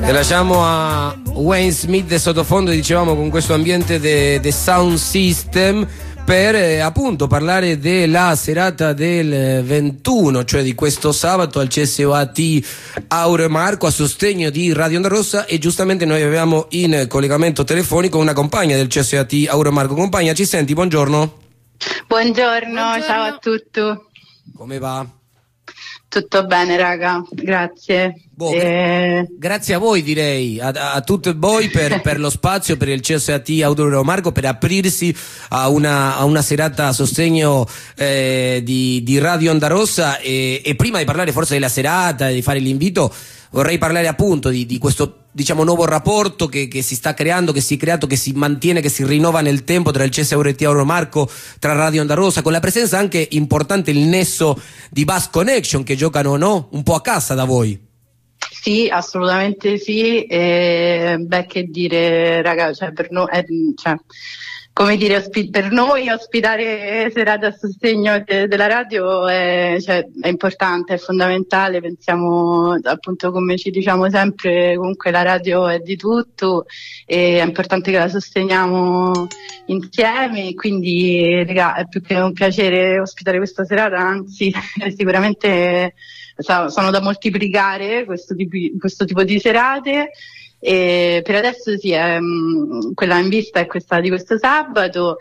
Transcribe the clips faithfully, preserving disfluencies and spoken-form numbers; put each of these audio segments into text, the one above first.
E lasciamo a Wayne Smith de sottofondo, dicevamo, con questo ambiente de sound system, per eh, appunto parlare della serata del ventuno, cioè di questo sabato al C S O A T Aure Marco a sostegno di Radio Onda Rossa. E giustamente noi avevamo in collegamento telefonico una compagna del C S O A T Aure Marco. Compagna, ci senti? Buongiorno. Buongiorno, Buongiorno. Ciao a tutti. Come va? Tutto bene, raga, grazie. Boh, eh... Grazie a voi, direi, a, a tutti voi per, per lo spazio, per il C S O A T Aure Marco, per aprirsi a una, a una serata a sostegno eh, di, di Radio Onda Rossa. E, e prima di parlare forse della serata, di fare l'invito, vorrei parlare appunto di, di questo, diciamo, nuovo rapporto che, che si sta creando, che si è creato, che si mantiene, che si rinnova nel tempo tra il C S O A T Aure Marco, tra Radio Onda Rossa, con la presenza anche importante, il nesso di Bass Connection, che giocano, no? Un po' a casa da voi. Sì, assolutamente sì. E, beh, che dire, raga, cioè, per noi, eh, cioè, come dire, ospi- per noi ospitare serate a sostegno de- della radio è, cioè, è importante, è fondamentale. Pensiamo, appunto, come ci diciamo sempre, comunque la radio è di tutto e è importante che la sosteniamo insieme. Quindi, raga, è più che un piacere ospitare questa serata, anzi sicuramente sono da moltiplicare questo tipo, questo tipo di serate. E per adesso sì, ehm, quella in vista è questa di questo sabato.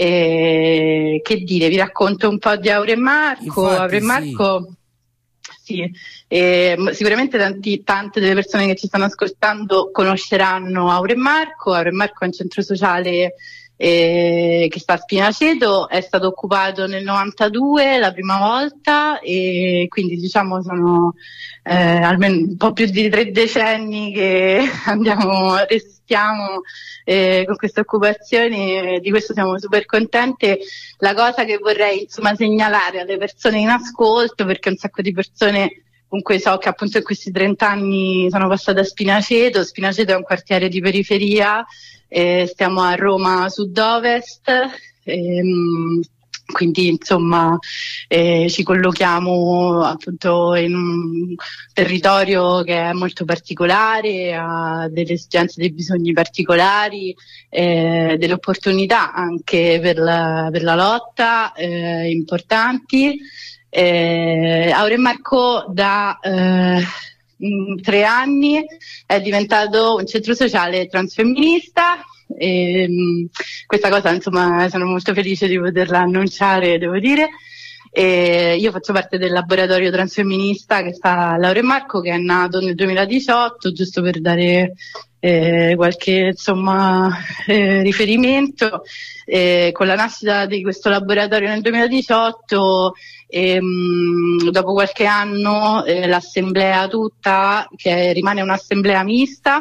E, che dire, vi racconto un po' di Aure Marco. Infatti, Aure Marco, sì, sì e, sicuramente tanti, tante delle persone che ci stanno ascoltando conosceranno Aure Marco. Aure Marco è un centro sociale Eh, che sta a Spinaceto, è stato occupato nel novantadue la prima volta, e quindi diciamo sono eh, almeno un po' più di tre decenni che andiamo, resistiamo eh, con queste occupazioni, e di questo siamo super contente. La cosa che vorrei insomma segnalare alle persone in ascolto, perché un sacco di persone comunque so che appunto in questi trenta anni sono passata a Spinaceto. Spinaceto è un quartiere di periferia, eh, stiamo a Roma sud-ovest, ehm, quindi insomma eh, ci collochiamo appunto in un territorio che è molto particolare, ha delle esigenze, dei bisogni particolari, eh, delle opportunità anche per la, per la lotta eh, importanti. Eh, Aure Marco da eh, tre anni è diventato un centro sociale transfemminista, e mh, questa cosa insomma sono molto felice di poterla annunciare, devo dire. E io faccio parte del laboratorio transfemminista che sta all'Aure Marco, che è nato nel duemiladiciotto, giusto per dare eh, qualche insomma eh, riferimento. Eh, con la nascita di questo laboratorio nel duemiladiciotto, ehm, dopo qualche anno eh, l'assemblea tutta, che rimane un'assemblea mista,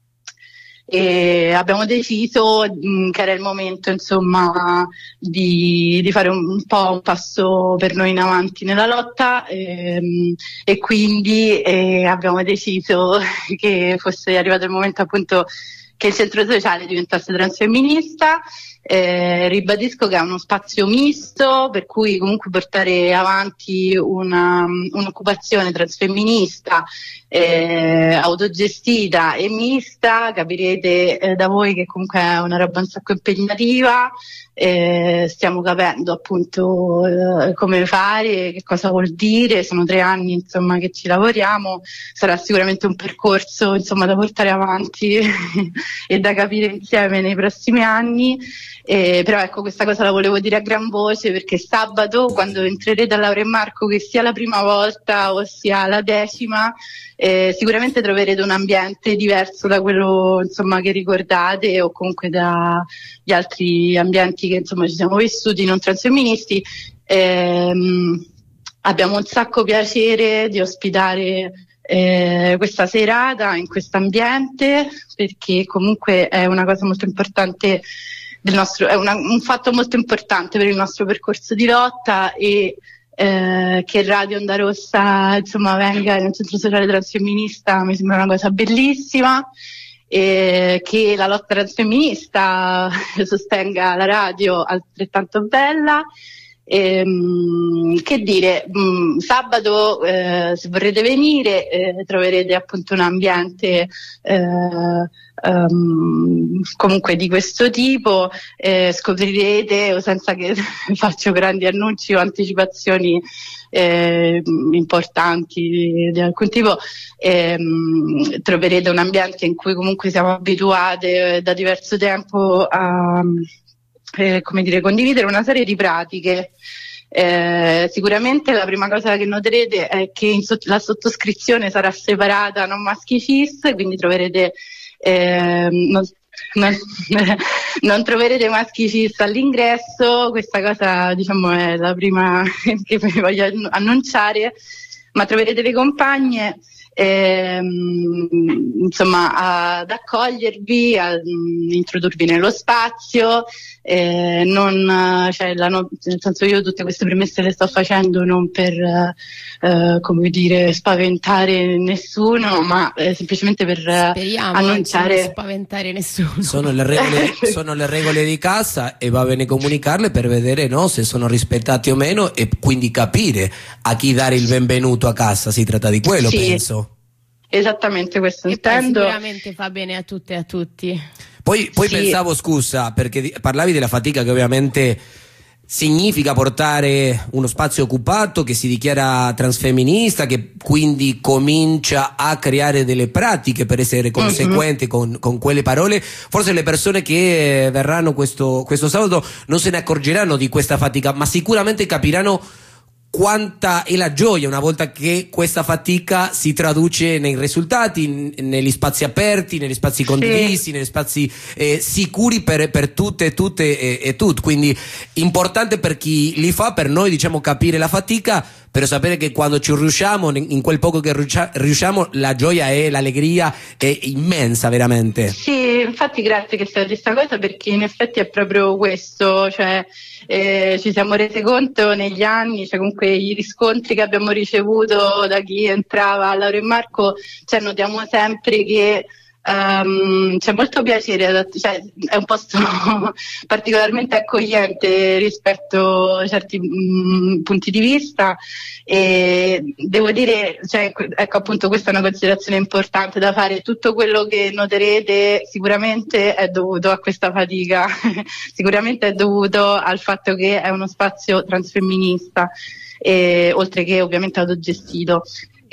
e abbiamo deciso mh, che era il momento insomma di, di fare un, un po' un passo per noi in avanti nella lotta, ehm, e quindi eh, abbiamo deciso che fosse arrivato il momento appunto che il centro sociale diventasse transfemminista. Eh, ribadisco che è uno spazio misto, per cui comunque portare avanti una, un'occupazione transfemminista eh, autogestita e mista, capirete eh, da voi che comunque è una roba un sacco impegnativa. Eh, stiamo capendo appunto eh, come fare, che cosa vuol dire. Sono tre anni insomma che ci lavoriamo, sarà sicuramente un percorso insomma da portare avanti e da capire insieme nei prossimi anni. Eh, però ecco, questa cosa la volevo dire a gran voce, perché sabato, quando entrerete all'Aure Marco, che sia la prima volta o sia la decima, eh, sicuramente troverete un ambiente diverso da quello insomma che ricordate, o comunque dagli altri ambienti che insomma ci siamo vissuti non transfemministi. Ehm, abbiamo un sacco piacere di ospitare eh, questa serata in questo ambiente, perché comunque è una cosa molto importante del nostro, è una, un fatto molto importante per il nostro percorso di lotta, e eh, che Radio Onda Rossa insomma venga in un centro sociale transfemminista mi sembra una cosa bellissima, e che la lotta transfemminista sostenga la radio altrettanto bella. Ehm, che dire, mh, sabato eh, se vorrete venire eh, troverete appunto un ambiente eh, um, comunque di questo tipo, eh, scoprirete, o senza che faccio grandi annunci o anticipazioni eh, importanti di, di alcun tipo, ehm, troverete un ambiente in cui comunque siamo abituate eh, da diverso tempo a Eh, come dire, condividere una serie di pratiche. Eh, sicuramente la prima cosa che noterete è che in sott- la sottoscrizione sarà separata non maschi cis, quindi troverete eh, non, non, non troverete maschi cis all'ingresso. Questa cosa, diciamo, è la prima che vi voglio annunciare, ma troverete le compagne Ehm, insomma ad accogliervi, a mh, introdurvi nello spazio, eh, non, cioè, la no, nel senso, io tutte queste premesse le sto facendo non per eh, come dire spaventare nessuno, ma eh, semplicemente per Speriamo annunciare non spaventare nessuno. Sono le regole, sono le regole di casa e va bene comunicarle per vedere, no, se sono rispettati o meno, e quindi capire a chi dare il benvenuto a casa. Si tratta di quello, sì. penso. Esattamente, questo E poi intendo. sicuramente fa bene a tutte e a tutti. Poi, poi Sì. pensavo, scusa, perché di- parlavi della fatica che ovviamente significa portare uno spazio occupato che si dichiara transfemminista, che quindi comincia a creare delle pratiche per essere conseguente con, con quelle parole. Forse le persone che verranno questo, questo sabato non se ne accorgeranno di questa fatica, ma sicuramente capiranno quanta è la gioia una volta che questa fatica si traduce nei risultati, n- negli spazi aperti, negli spazi condivisi, negli spazi eh, sicuri per, per tutte e tutte e, e tutti. Quindi importante per chi li fa, per noi, diciamo, capire la fatica, però sapere che quando ci riusciamo, in quel poco che riusciamo, la gioia e l'allegria è immensa, veramente. Sì, infatti grazie che stai questa cosa, perché in effetti è proprio questo, cioè eh, ci siamo resi conto negli anni, cioè comunque i riscontri che abbiamo ricevuto da chi entrava a Laura e Marco, cioè notiamo sempre che Um, c'è molto piacere, cioè, è un posto particolarmente accogliente rispetto a certi mh, punti di vista, e devo dire, cioè, ecco, appunto, questa è una considerazione importante da fare. Tutto quello che noterete sicuramente è dovuto a questa fatica sicuramente è dovuto al fatto che è uno spazio transfemminista, e, oltre che ovviamente autogestito.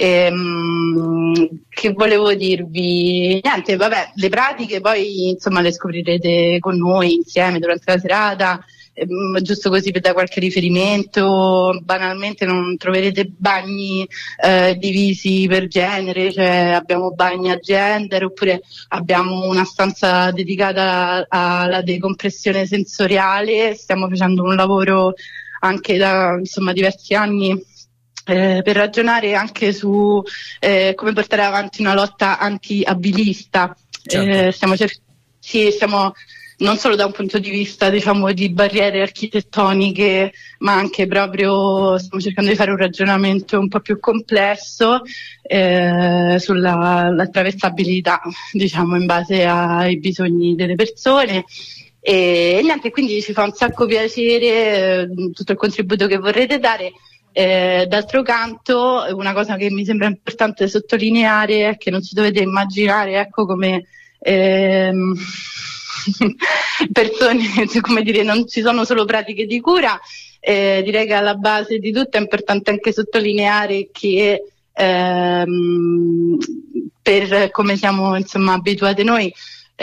Ehm, che volevo dirvi? Niente, vabbè, le pratiche poi insomma le scoprirete con noi insieme durante la serata, ehm, giusto così per dare qualche riferimento. Banalmente non troverete bagni eh, divisi per genere, cioè abbiamo bagni a gender, oppure abbiamo una stanza dedicata alla decompressione sensoriale. Stiamo facendo un lavoro anche da insomma diversi anni Eh, per ragionare anche su eh, come portare avanti una lotta anti-abilista. Certo. Eh, stiamo cer- sì, stiamo non solo da un punto di vista, diciamo, di barriere architettoniche, ma anche proprio stiamo cercando di fare un ragionamento un po' più complesso eh, sulla l'attraversabilità, diciamo, in base ai bisogni delle persone. E niente, quindi ci fa un sacco piacere eh, tutto il contributo che vorrete dare. Eh, d'altro canto, una cosa che mi sembra importante sottolineare è che non ci dovete immaginare, ecco, come ehm, persone, come dire, non ci sono solo pratiche di cura. Eh, direi che alla base di tutto è importante anche sottolineare che ehm, per come siamo insomma abituati noi,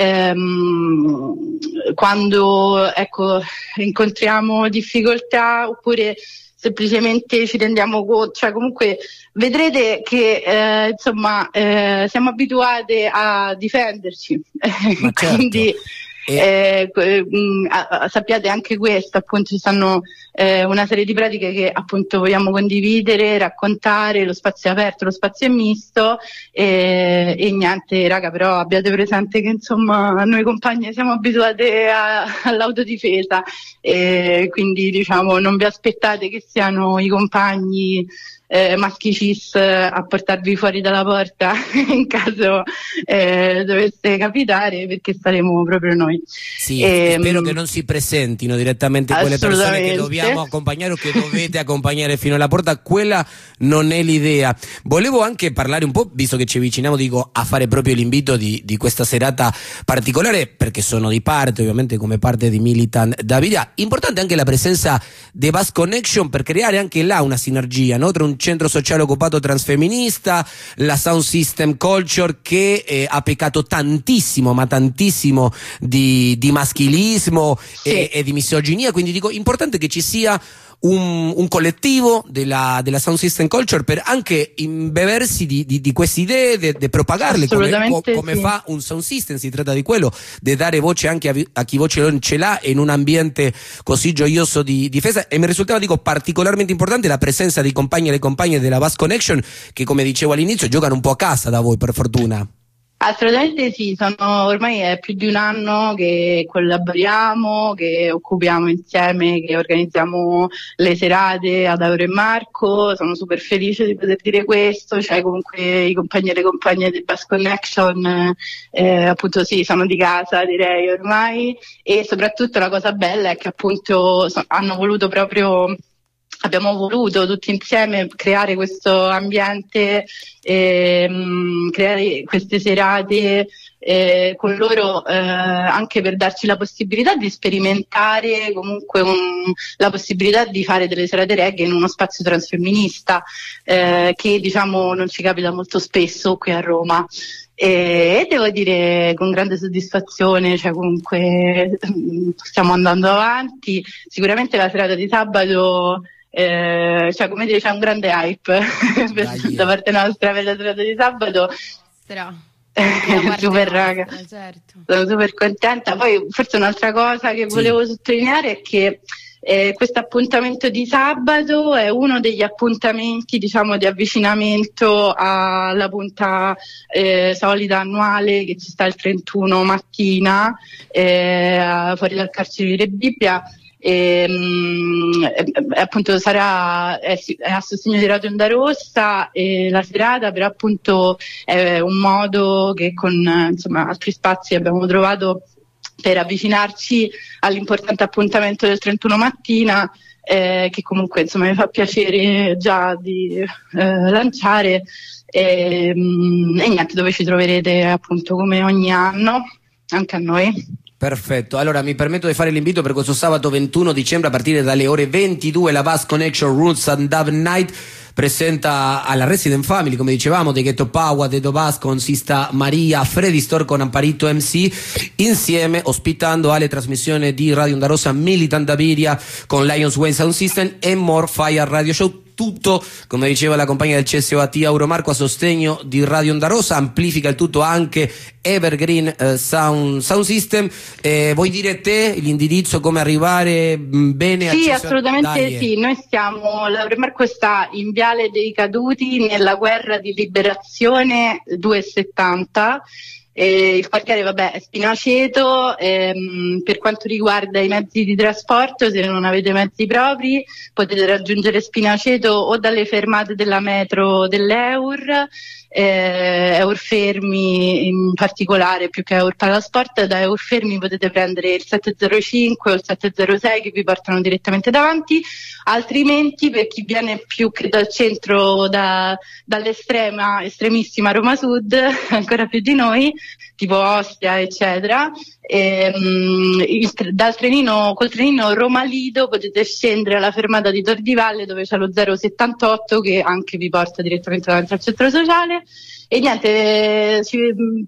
ehm, quando ecco incontriamo difficoltà oppure semplicemente ci rendiamo conto, cioè comunque vedrete che eh, insomma eh, siamo abituate a difenderci. Ma certo. Quindi E- eh, mh, a- sappiate anche questo, appunto ci stanno eh, una serie di pratiche che appunto vogliamo condividere, raccontare. Lo spazio è aperto, lo spazio è misto, e, e niente raga, però abbiate presente che insomma noi compagne siamo abituate a, all'autodifesa, e quindi diciamo non vi aspettate che siano i compagni Eh, maschi cis a portarvi fuori dalla porta in caso eh, dovesse capitare, perché saremo proprio noi. noi. Sì, e spero che non si presentino direttamente quelle persone che dobbiamo accompagnare o che dovete accompagnare fino alla porta, quella non è l'idea. Volevo anche parlare un po', visto che ci avviciniamo, dico, a fare proprio l'invito di, di questa serata particolare, perché sono di parte, ovviamente come parte di Militant Davidia. Importante anche la presenza di Basque Connection per creare anche là una sinergia, no? Tra un centro sociale occupato transfemminista, la Sound System Culture che eh, ha peccato tantissimo, ma tantissimo di, di maschilismo sì. e, e di misoginia, quindi dico, importante che ci sia Un, un collettivo della, della Sound System Culture per anche imbeversi di, di, di queste idee, di propagarle come, co, come sì. fa un Sound System. Si tratta di quello, di dare voce anche a, a chi voce non ce l'ha in un ambiente così gioioso di, di festa, e mi risultava, dico, particolarmente importante la presenza di compagni e le compagne della Basque Connection che, come dicevo all'inizio, giocano un po' a casa da voi, per fortuna. Assolutamente sì, sono ormai è più di un anno che collaboriamo, che occupiamo insieme, che organizziamo le serate ad Auro e Marco. Sono super felice di poter dire questo, cioè comunque i compagni e le compagne di Basque Connection eh, appunto sì, sono di casa, direi ormai, e soprattutto la cosa bella è che appunto so, hanno voluto proprio Abbiamo voluto tutti insieme creare questo ambiente, ehm, creare queste serate eh, con loro eh, anche per darci la possibilità di sperimentare comunque un, la possibilità di fare delle serate reggae in uno spazio transfemminista eh, che diciamo non ci capita molto spesso qui a Roma. E devo dire con grande soddisfazione, cioè comunque stiamo andando avanti. Sicuramente la serata di sabato Eh, cioè come dire c'è un grande hype da parte nostra per la serata di sabato. Super raga, certo. Sono super contenta. Poi forse un'altra cosa che volevo sì. sottolineare è che eh, questo appuntamento di sabato è uno degli appuntamenti, diciamo, di avvicinamento alla punta eh, solida annuale che ci sta il trentuno mattina eh, fuori dal carcere di Re Bibbia. E, mh, appunto sarà è, è a sostegno di Radio Onda Rossa e la serata però appunto è un modo che con insomma altri spazi abbiamo trovato per avvicinarci all'importante appuntamento del trentuno mattina eh, che comunque insomma mi fa piacere già di eh, lanciare e, mh, e niente, dove ci troverete appunto come ogni anno anche a noi. Perfetto, allora mi permetto di fare l'invito per questo sabato ventuno dicembre a partire dalle ore ventidue. La Basque Connection Roots and Dove Night presenta alla Resident Family, come dicevamo, de Ghetto Paua, de Dobas con Sista Maria, Freddy Store con Amparito M C, insieme ospitando alle trasmissioni di Radio Onda Rossa, Militant Davidia con Lions Wayne Sound System e More Fire Radio Show. Tutto, come diceva la compagna del C S O A T Auro Marco, a sostegno di Radio Onda Rossa. Amplifica il tutto anche Evergreen eh, Sound, Sound System. Eh, vuoi dire te l'indirizzo, come arrivare mh, bene? Sì, assolutamente Dai. Sì. Noi stiamo, l'Auro Marco sta in Viale dei Caduti nella Guerra di Liberazione duecentosettanta. Eh, il quartiere vabbè è Spinaceto. Ehm, per quanto riguarda i mezzi di trasporto, se non avete mezzi propri potete raggiungere Spinaceto o dalle fermate della metro dell'Eur, eh, Eurfermi in particolare più che Eur Palasport. Da Eurfermi potete prendere il sette zero cinque o il sette zero sei che vi portano direttamente davanti, altrimenti per chi viene più che dal centro, da, dall'estrema estremissima Roma Sud, ancora più di noi, tipo Ostia eccetera, e, um, il, dal trenino, col trenino Roma Lido potete scendere alla fermata di Tor di Valle dove c'è lo zero settantotto che anche vi porta direttamente davanti al centro sociale. E niente, ci,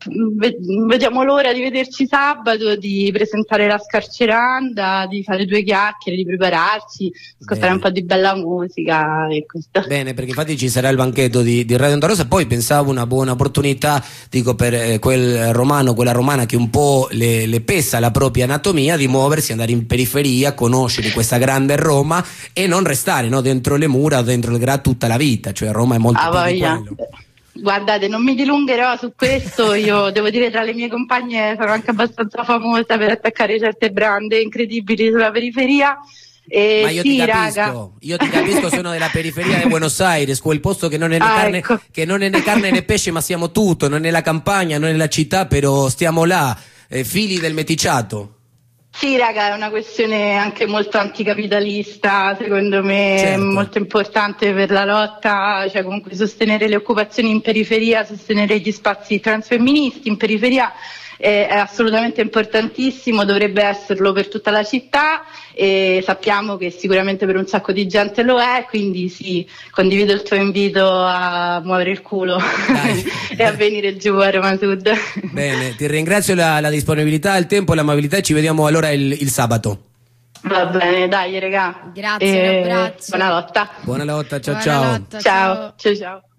vediamo l'ora di vederci sabato, di presentare la scarceranda, di fare due chiacchiere, di prepararci, ascoltare un po' di bella musica e questo. Bene, perché infatti ci sarà il banchetto di, di Radio Onda Rossa. Poi pensavo una buona opportunità, dico, per eh, quel romano, quella romana che un po' le, le pesa la propria anatomia, di muoversi, andare in periferia, conoscere questa grande Roma e non restare, no, dentro le mura o dentro il Gra tutta la vita. Cioè Roma è molto ah, più di quello. Guardate, non mi dilungherò su questo, io devo dire tra le mie compagne sono anche abbastanza famosa per attaccare certe brande incredibili sulla periferia. E ma io sì, ti capisco, raga. io ti capisco, sono della periferia di Buenos Aires, quel posto che non è né ah, carne, ecco. che non è né carne né pesce, ma siamo tutto, non è la campagna, non è la città, però stiamo là. eh, figli del meticciato. Sì, raga, è una questione anche molto anticapitalista, secondo me, Certo. molto importante per la lotta, cioè comunque sostenere le occupazioni in periferia, sostenere gli spazi transfemministi in periferia è, è assolutamente importantissimo, dovrebbe esserlo per tutta la città e sappiamo che sicuramente per un sacco di gente lo è, quindi sì, condivido il tuo invito a muovere il culo e a venire giù a Roma Sud. Bene, ti ringrazio la, la disponibilità, il tempo e l'amabilità e ci vediamo allora il, il sabato. Va bene, dai regà. Grazie, un abbraccio. Buona lotta. Buona lotta, ciao Buona ciao. lotta, Ciao, ciao ciao.